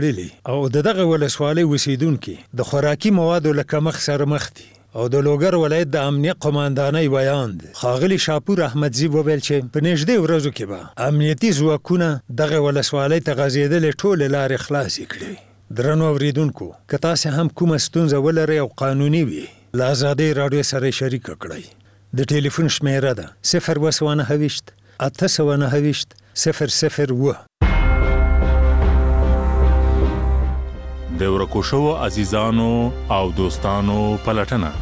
او دغه ولسوالۍ اوسیدونکي د خوراکي موادو له کمښت سره مخ دي او د لوګر ولایت د امنیه قماندانۍ بیان دی. ښاغلي شاپور احمدزي وویل چې په نږدې ورځو کې به امنیتي ځواکونه دغه ولسوالۍ ته غځېدلې ټولې لارې خلاصې کړي. درنو اوریدونکو، که تاسې هم کومه ستونزه ولرئ او قانوني وي، له ازادۍ راډیو سره شریکه کړئ. د ټلیفون شمیره ده 029 829 001. د ورکو شوو عزیزانو او دوستانو پلټنه.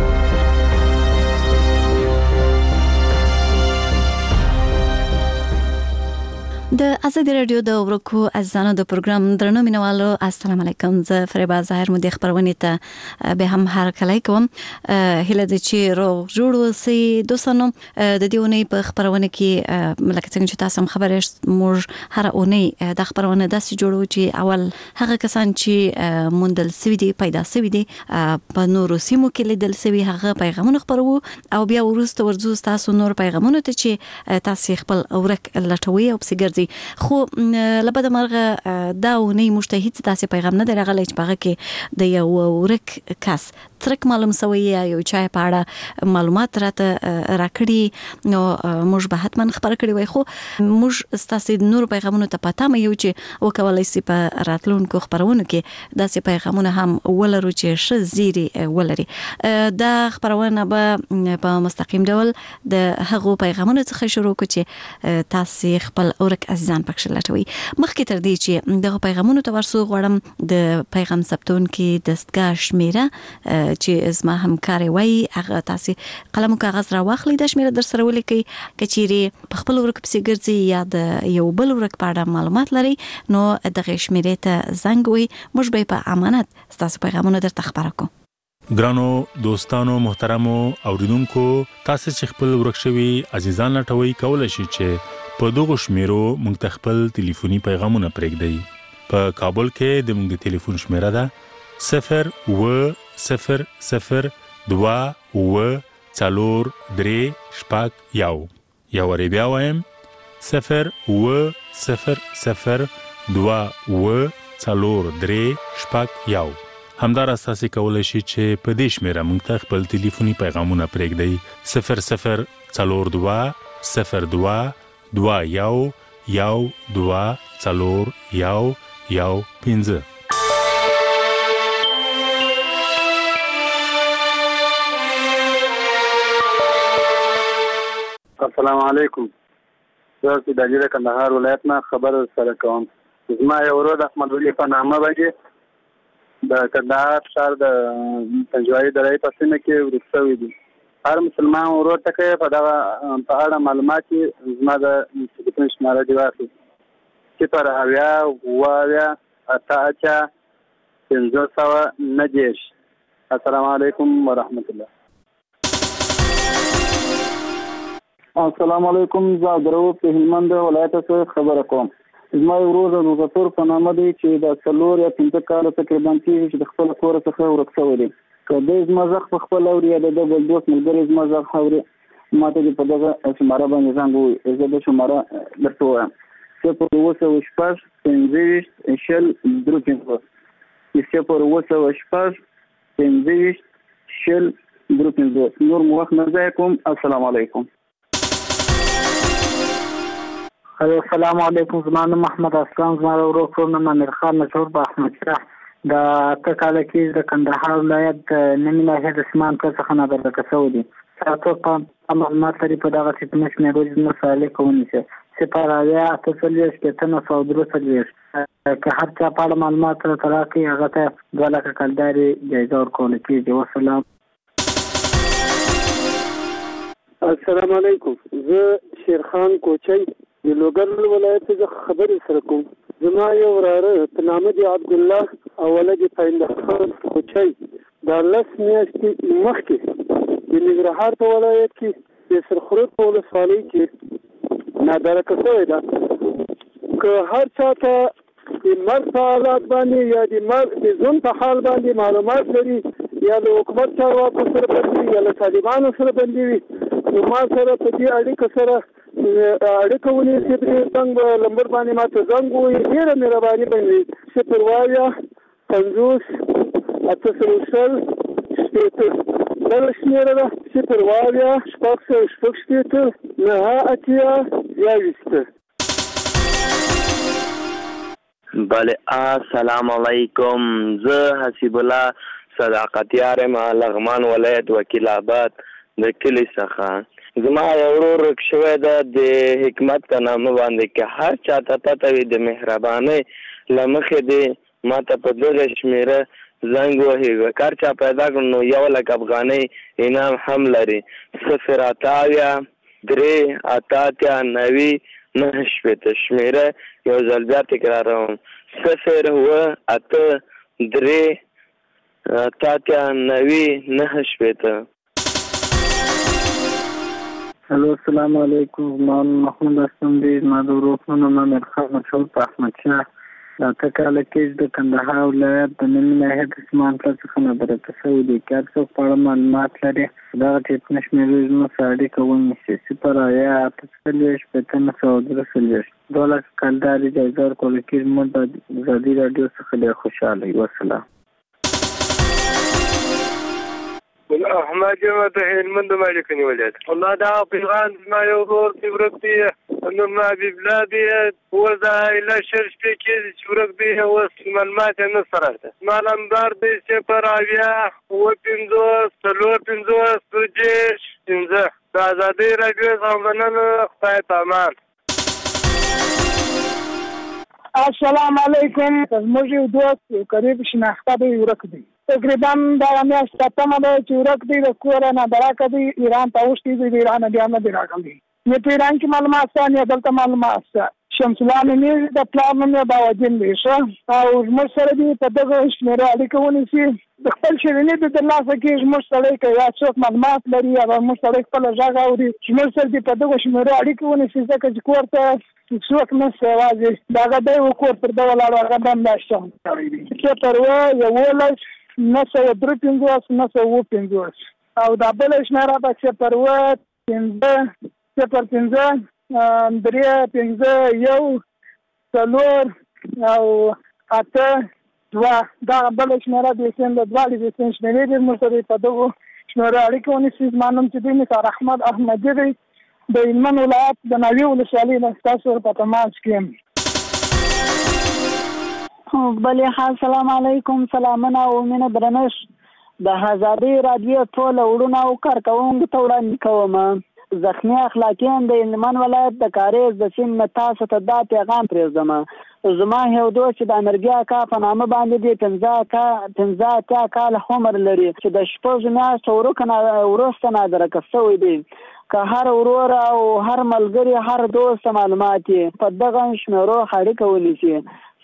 د ازادي رادیو د ورکو عزیزانو د پروګرام درنو مینوالو، السلام علیکم. زه فریبا ظاهر مو د خبرونه ته به هم هرکلی کوم. هله د چې روغ جوړ وسی دوستانو، د دیونی په خبرونه کې لکه څنګه چې تاسو خبرې موږ هر اونۍ د خبرونه داسې جوړو چې اول هغه کسان چې موندل سوي دي، پیدا سوي دي، په نورو سیمو کې لیدل سوي، هغه پیغامونه خبرو او بیا ورسته ورځو تاسو نور پیغامونه ته چې تاسو خپل اورک لټوي او بسګرځي. خو لبد مرغه دا ونی مشتهید تاسو پیغام نه درغلی چې هغه کې د یو ورک کس ترک معلوم سوی یو چای په اړه معلومات راته راکړي، نو موږ به حتما خبر کړی وای. خو موږ تاسو نور پیغامونه ته پاتہ مې یو چې وکولای سي په راتلونکو خبرونه کې داسې پیغامونه هم ولرو چې ش زیری ولري. دا خبرونه به په مستقیم ډول د هغو پیغامونو څخه شروع کو چې تاسو خپل اورک عزیزان پکښ لټوي. مخکې تر دې چې دغه پیغامونو ته ورسو، غواړم د پیغام ثبتون کې دستګاه شمیره چې زما همکاري وای هغه تاسو قلم او کاغذ را واخلئ، د شمیره در سره ولیکئ. کچيري په خپل ورک پسې ګرځي یا د یو بل ورک په اړه معلومات لري، نو دغه شمیره ته زنګ وي، موږ به په امانت تاسو پیغامونه درته خبره کوو. ګرانو دوستانو محترمو اوریدونکو، تاسو چې خپل ورک شوي عزیزان لټوي، کولای شئ چې په دغه شمیرو موږ ته خپل ټلیفوني پیغامونه پرېږدئ. په کابل کې د موږ د ټلیفون شمیره ده 0 0 0 2 و 4 3 شپږ یو. یا ور بیا وایم 0 و 0 0 2 و 4 3 شپږ یو. همدارس تاسو کولای شئ چې په دې شمیره موږ ته خپل ټلیفوني پیغامونه پرېږدئ 0 0 4 2 0 2 2 یو یو 2 4 یو یو 5. السلام علیکم. زه د جزیره کندهار ولایت نه خبر سره کوم. زما یو ورور احمد ولی په نامه باندې د کندهار ښار د پنجوایي درې په سیمه کې ورسوي دي. هر مسلمان ورور ته په دغه په اړه معلومات زما د ټلیفون شماره دی واخلي 0 8 590. السلام علیکم ورحمت الله. السلام علیکم. زه درو په هلمند ولایت څخه خبره کوم. زما ورور د مظفر په نامه دی چې د څلور یا 5 کال تقریبا چې د خپل کور څخه ورک شوی دی. کله زما زخ په خپل اوري د بل دوست ملګری زما زخ اوري، ماته په دغه شماره باندې څنګه وي، زه د شماره درته وایم 0 5 شل دروپینګ 0 5 شل دروپینګ. نور مو وخت نه ضایع کوم. السلام علیکم. السلام علیکم. زما نوم محمد اسلام، زما ورور نوم امیر خان مشهور په احمد شاه. د کله کې د کندهار ولایت نمې ناحیه د سیمان څخه نه درکه شوی دی. تاسو په معلومات لري په دغه سیمه کې مې د مسالې کوونی سپارالیا تسلیش کې تنه صدر سلیش که هر چا په معلومات راکړي هغه ته 2 لک کلداري جایزه ورکول کېږي. والسلام. السلام علیکم. زه شیرخان کوچی د لوګر ولایت څخه خبرې سره کوم. زما یو وراره په نامه دی عبد الله او ولد پیندخان کوچی د 10 میاشتې مخکې د ننګرهار په ولایت کې د سرخرود په ولسوالۍ کې نادرکه شوی ده. که هر چا ته د مرګ په حالات باندې یا د مرګ د ژوند په حال باندې معلومات لري یا د حکومت چارواکو سره بندي یا له طالبانو سره بندي وي، نو ما سره په دې اړیکه سره اړیکه ونیسي زنګ نمبر باندې ماته زنګ ووایي ډېره مهرباني به وي 0 800 بله شمېره ده 0 بله السلام علیکم. زه حسیب الله صداقتیار یم لغمان ولایت وکیل آباد د کلي څخه. زما یو ورور ورک شوی ده د حکمت په نامه باندې که هر چاته پته وي د مهربانۍ له مخې دې ما ته په دغه شمېره زنګ وهي. کار چا پیدا کړ نو 1,00,000 افغانۍ انعام هم لري. 08890 شمېره یو ځل بیا تکراروم 08890. هلو السلام علیکم. زما محمود اسلم دی. زما د ورور نوم امیر خان مشهور په احمد شاه. د اته کاله کې د کندهار ولایت د نیمې ناحیې د سیمان پل څخه نابرابر شوی دی. که هر څوک په اړه معلومات لري دغه ټلیفون شمېرې زموږ سره اړیکه ونیسي 08893 12 کلداري جایزه ورکول کېږي. موږ د ازادي راډیو څخه ډېر خوشحاله یو. وسلام. احمد یم د هلمند مالکني ولایت. والله دا پیغام زما یو ورور دی ورک دی نوم حبیب الله دی. اوس دا ایله شل شپې کېږي چې ورک دی. اوس معلومات یې نه سره ده. زما نمبر دی 0 د ازادۍ راډیو څخه مننه. خدای په امان. السلام علیکم. زموږ یو دوست یو قریب شناخته دی ورک دی. تقریبا دا میاشت ختمه ده چې ورک دی. د کوره نه براکه دی ایران ته اوښتي دی. د ایران بیا نه دی راغلی. نه په ایران کې معلومات شته نه دلته معلومات شته. شمس الله نومې د پلار نوم یې باودین دی ښه. او زموږ سره دي په دغه شمېره اړیکه ونیسي. د خپل شیریني د ترلاسه کې زموږ سړی که یا څوک معلومات لري یا زموږ سړی خپله غږ اوري زموږ سره دي په دغه شمېره اړیکه ونیسي. ځکه چې کور ته څوک نشته یوازې د هغه دی و کور پر ده ولاړ هغه به همداسې کړی دی. 011 او دا بله شمېره ده 0500501 دا بله شمېره د سین د دواړې د سین شمېرې دي. موږ سره په دغو شمېرو اړیکه ونیسي. زما نوم چې دی نثار احمد احمدي دی. د هلمند ولایت د ناوې ولسوالۍ نه ستاسو په تماس کې یم. بله السلام علیکم. سلامونه او مینه درنښت. د ازادۍ راډیو ټول وړونه او کارکوونکو ته وړاندې کوم. زخمي اخلاقیان د هلمند ولایت د کاریز د سیند نه تاسو ته دا پیغام پرېږدم. زما یو دوست چې د انرګي اکا په نامه باندې دی 15 کاله عمر لري چې د 6 میاشتو وروسته نادرکه شوی دی. که هر ورور او هر ملګري هر دوست معلومات په دغه شمېرو اړیکه ونیسي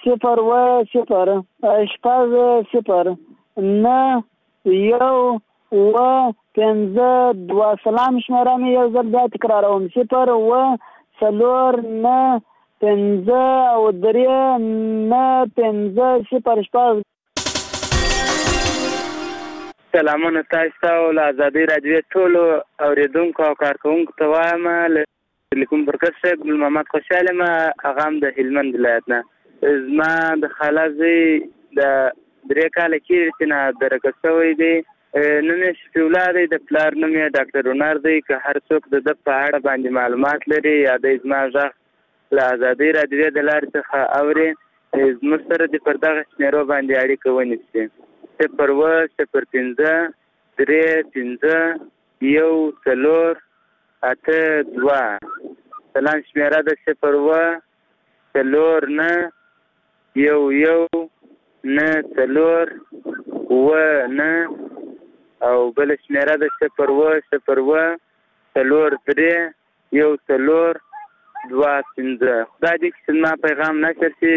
0 سلام شمېره مې یو ځل بیا تکراروم 0 سلامونه تاسو ته او له ازادۍ راډیو ټولو اورېدونکو او کارکوونکو ته وایم. لیکم برکت صاحب ګل محمد خوشحاله یم. هغه هم د هلمند ولایت نه. زما د خاله زوی د 3 کاله کېږي چې نادرکه شوی دی. نوم یې شفیع الله دی. د پلار نوم یې ډاکټر هنر دی. که هر څوک د ده په اړه باندې معلومات لري یا د زما غږ له ازادۍ راډیو د لارې څخه اوري زموږ سره د پر دغه شمېرو باندې اړیکه ونیسي 0 سلام شمېره ده 0 او بله شمېره ده 0 خدای دې چې زما پیغام نشر شي.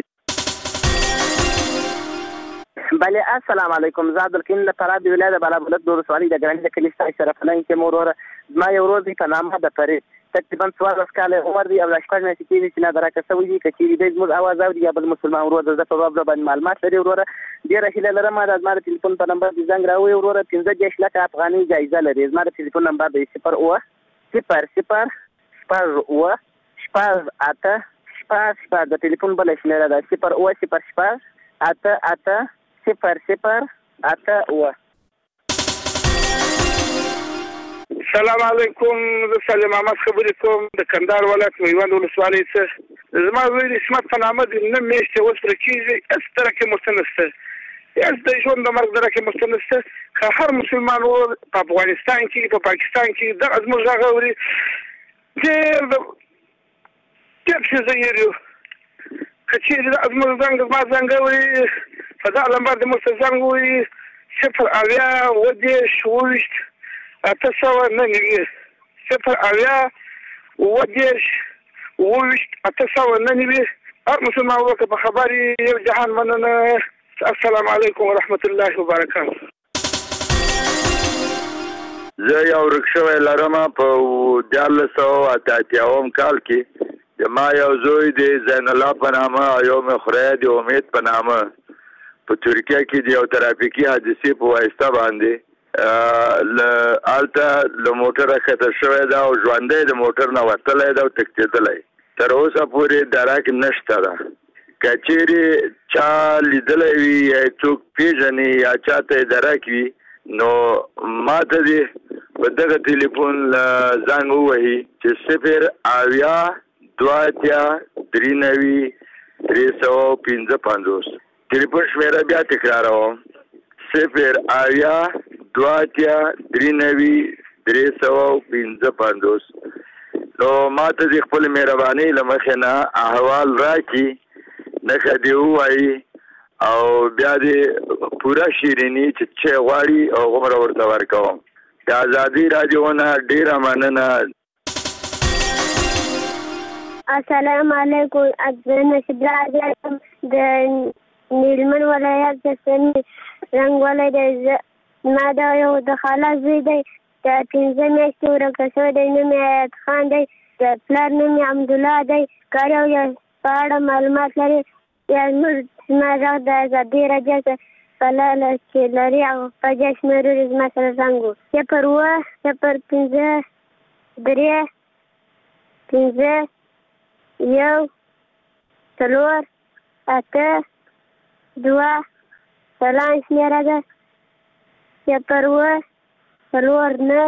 بله السلام علیکم. زه عبدالکریم د فراه د ولایت د بالابلد د ولسوالۍ د ګراني د کلي څخه شرف الله یم. وروره زما یو ورور دی په نامه د فرید تقریبا 14 کاله عمر دی او د 6 میاشتې کېږي چې نادرکه شوی دی. که چېرې دی زموږ اواز اوري یا بل مسلمان ورور د ده په باب باندې معلومات لري وروره ډېره هیله لرم د زما د تلیفون په نمبر دې زنګ راووایي وروره 15 لکه افغانۍ جایزه لري. زما د تلیفون نمبر دی 0 0 0 0 شپږ اته شپږ د ټلیفون بله شمېره ده 0 اته اته 00 اته اوه. السلام علیکم. زه سلیم احمد خبرې کوم د کندهار ولایت میوند ولسوالۍ څخه. زما زوی د اسمت په نامه د 9 میاشتې وسره کېږي. هېڅ درکې مستنسته، هېڅ د ژوند د مرګ درکې مستنسته. که هر مسلمان ورور په افغانستان کې په پاکستان کې دغه زموږ غږ اوري، ډېر ښه زه یېر یو. که چېرې دغه زموږ زما زنګ اوري، په دغه لمبر د موږ ته زنګ ووایي 0 اویا 27 اته سوه 99 0 اویا 27 اته سوه 99. هر مسلمان ورور په خبر یو جهان مننه. السلام علیکم ورحمت الله وبرکاته. زه یو ورک شوی لرم په 1988 کال کې. ما یو زوی د زین الله په نامه او یو مې خوریا د امید په نامه په ترکیه کې د یو ترافیکي حادثې په واسطه باندې هلته له موټره ښکته شوی ده او ژوندی د موټر نه وتلی ده او تښتېدلی. تر اوسه پورې درک نشته ده. که چیرې چا لیدلی وي یا څوک پیژني یا چاته یې درک وي، نو ما ته دې په دغه ټلیفون زنګ ووهي چې 0 اویا 23 355. ټلیفون شمېره بیا تکراروم 0 اویا 23 355. نو ما ته دې خپل مهربانۍ له مخې نه احوال راکړي، نښه دې ووایي او بیا دې پوره شیریني چې غواړي او هغومره ورته ورکوم. د ازادي راډیو نه ډېره مننه. السلام علیکم. زه نشید راځی یم د هلمند ولایت د سنې رنګ ولایت. ما د یو د خاله زوی دی، د 15 میاشتې ورکه شوی دی. نوم یې حیات خان دی، د پلار نوم یې حمدالله دی. که یو په اړه معلومات لري یا زما غږ د ازادي راډیو په لاله کې لري او په دې شمېرو زما سره زنګ و 0 0 5 3 5 1 4 8 2 سلام شمېره ده 0 4 9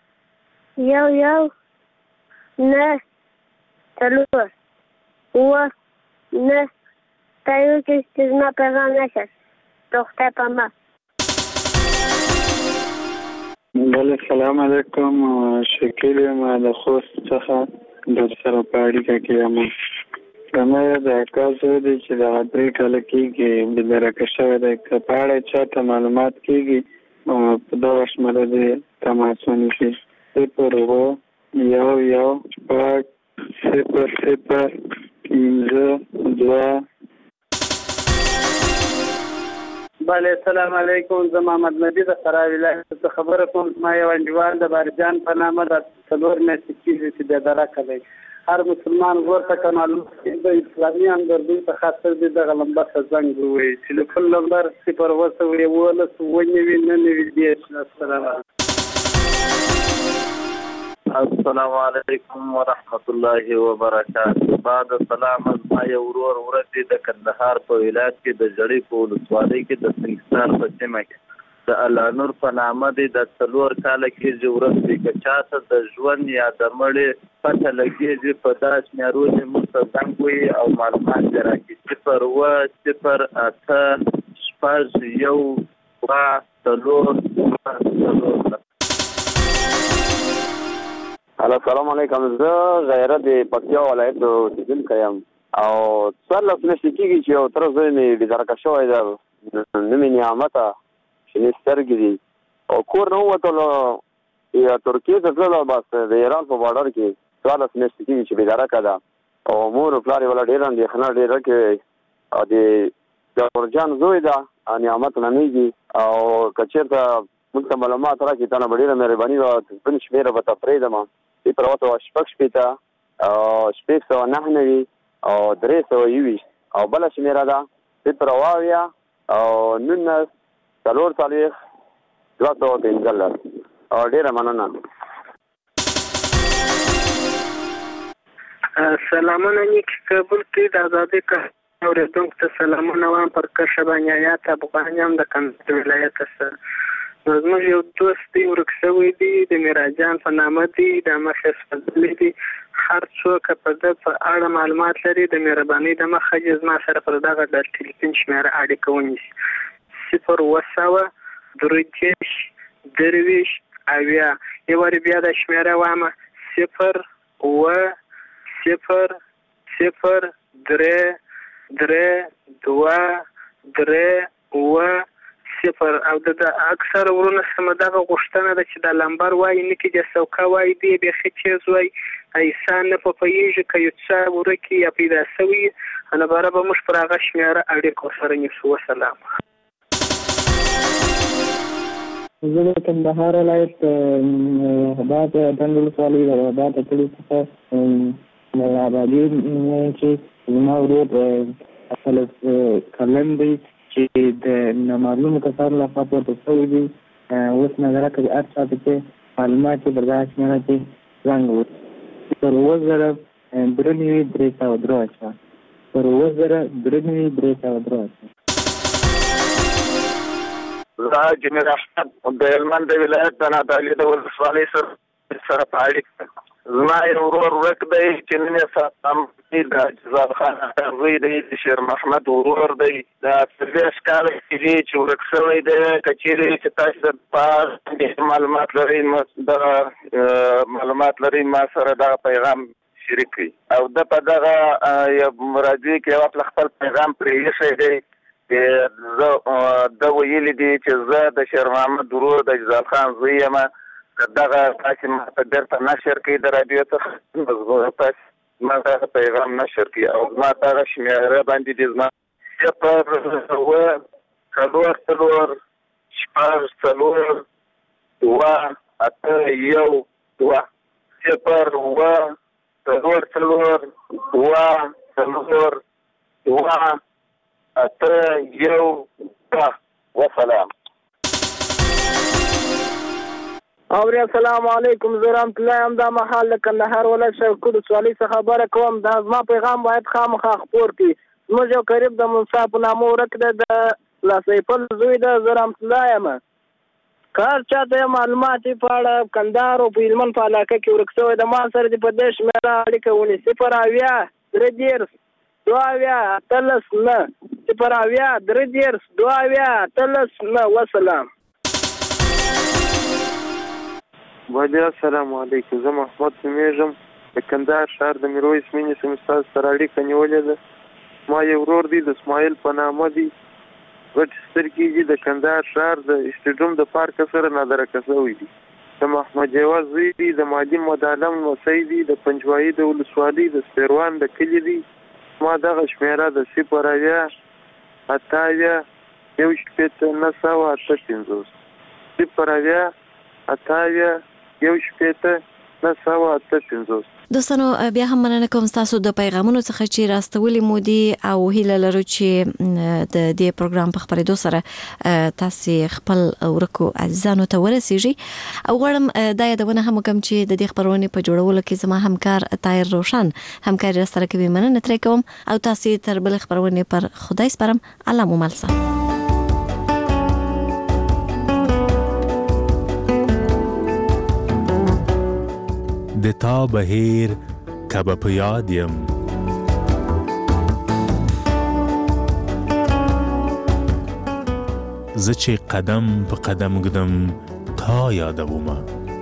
1 9 4 اوه 9. تا یو چې زما پیغام نشد د خدای په امان. بله سلام علیکم. شکیل یم د خوست څخه در سره په اړیکه کې یم. زما د اکا زوی دی چې دغه 3 کاله کېږي بېدرکه شوی دی. که په اړه چاته معلومات کېږي په دغه شمېره دې تماس ونیسي 0 1 6 0 15 بله السلام علیکم. زه محمد نبی د فراه ولایت څخه خبره کوم. ما یو انډیوال د بارجان په نامه د 4 میاشتې کېږي چې بېدرکه دی. هر مسلمان ورور ته که معلومات کېږي د اسلامي همدردۍ په خاطر دې دغه لمبر ته زنګ ووایي. ټلیفون نمبر 0 19 19 السلام علیکم. السلام علیکم ورحمت الله وبرکاته. بعد سلام. ما یو ورور ورته د کندهار په ولایت کې د جړی په ولسوالۍ کې د سنگستان په سیمه کې د الله نور په نامه دی. د 4 کاله کې ورته که چاته د ژوند یا د مړي پته لګېږي په داس میارو چې موږ زنګ وي او معلومات راکړي 0 8 6 1 السلام علیکم. زه غیرت د پکتیا ولایت اوسېدونکی یم او 14 میاشتې کېږي چې یو تره زوی مې بېدرکه شوی ده. نوم یې نعمته، شنې سترګې دي او کور نه ووتلو. یا ترکیې ته تللو، بس د ایران په بارډر کې 14 میاشتې کېږي چې بېدرکه ده او مور او پلار یې ولا ډېره اندېښنه ډېره کوي. او د جاورجان زوی ده نعمت نومېږي. او که چېرته موږ ته معلومات راکړي تا نه به ډېره مهرباني وه. تلیفون شمېره به ته پرېږدم 0 609 او 321 او بله شمېره ده 0 اویا 19 4 215. ډېره مننه. سلامونه نیک کابل کې د آزادۍ اوریدونکو ته سلامونه وایم پر کشه باندې آیات افغان یم د کندهار ولایت څخه زموږ یو دوست دی ورک شوی دی د میراجان په نامه دی د مخې فضل دی هر څوک په د په اړه معلومات لري د مهرباني د مخه زما سره پر دغه د ټلیفون شمیره اړیکه ونیسي 0 درویش درویش اویا یو ور بیا د شمیره وامه 0 او د اکثر ورونه سم دغه غوښتنه ده چې د لمبر وای نه کې د سوکا وای دی به خچیز وای ایسان نه په پیږي کې یو څه ورکی یا پیدا سوی انا برابر مش پر هغه شمیره اړیکو سره نیسو سلام. زه د کندهار ولایت بعد دنګل سوالي ده بعد ټول څه د آبادی چې زما ورور اصل کلن دی چې د نامعلومو کسانو لخوا پورته شوي دي اوس نظره کوي هر چا ته چې معلومات یې پر دغه شمېره کې زنګ وکړي پر 79303 زه جنرال احمد د هلمند ولایت د نادعلي د ولسوالۍ سره په اړیکه زما یو ورور ورک دی چې نن یې ساتم د جزال خان زوی دی د شیر محمد ورور دی د 30 کال کې چې ورک شوی دی که چیرې چې تاسو په معلومات لرئ ما سره دغه پیغام شریک کړئ او د په دغه راډیو کې یو خپل پیغام پرې ایښی دی د ویلي دي چې زه د شیر محمد ورور د جزال خان زوی یم دغه تاسو ما په درته نشر کې د رادیو څخه مزغوره تاسو ما دغه پیغام نشر کې او ما دغه شمیره باندې دې زما وسلام. اوري السلام علیکم زه رحمت الله یم دا محل د کندهار ولایت شوکو د سوالي څخه خبره کوم دا زما پیغام باید خامخا خپور کړي زموږ یو قریب د منصا په نامه ورک ده د لاسیپل زوی ده زه رحمت الله یم کار چاته معلومات په اړه کندهار او په هلمند په علاقه کې ورک شوی د ما سره د په دې شمیره اړیکه ونیسي 0 وسلام. وعلیکم السلام علیکم زه محمد نومیږم د کندهار ښار د میرویس مینې سیمې ستاسو سره اړیکه نیولې ده ما یو ورور دی د اسماعیل په نامه دی غټ سترګې دي د کندهار ښار د اسټیډیوم د پارک سره نادرکه شوی دی د محمد جواد زوی دی د معلم مدالم نوسی دی د پنجوایي د ولسوالۍ د سپیروان د کلي دی ما دغه شمیره د 0 دوستانو بیا هم مننه کوم تاسو د پیغامونو څخه چې راستولې مو دي او هیله لرو چې د دې پروګرام په خبرېدو سره تاسو خپل ورکو عزیزانو ته ورسیږي او غواړم دا یادونه هم کوم چې د دې خبرونه په جوړولو کې زما همکار طاهر روشن همکاري سره کوي مننه ترې کوم او تاسو تر بل خبرونه پر خدای سپارم الله مو ملسه. د تا بهیر کبه په یاد یم زه چې قدم په قدم ږدم تا یادومه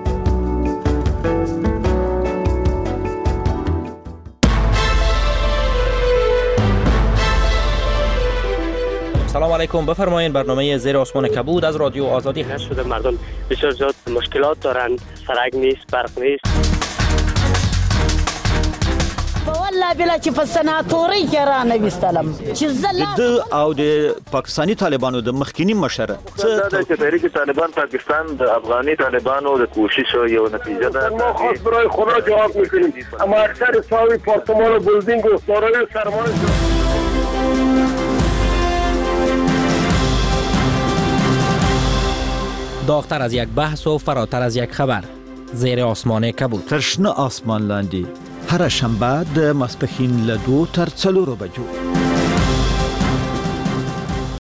سلام علیکم بفرمایید برنامه زیر آسمان کبود از رادیو آزادی هست. مردم بسیار زیاد مشکلات دارند سرک نیست برق نیست والله بلا چې په سناتوري کې را نه وستلم چې د او د پاکستانی طالبانو د مخکینی مشره چې تحریک طالبان پاکستان د افغاني طالبانو د کوشش یو نتیجه ده ما خاص برای خدا جواب میکنیم اما اکثر ساوی پارتمان و بلدینگ و سارای سرمان داغتر از یک بحث و فراتر از یک خبر زیر آسمان کبود تشنه آسمان لاندی هر شنبه د ماسپښین له 2 تر 4 بجو.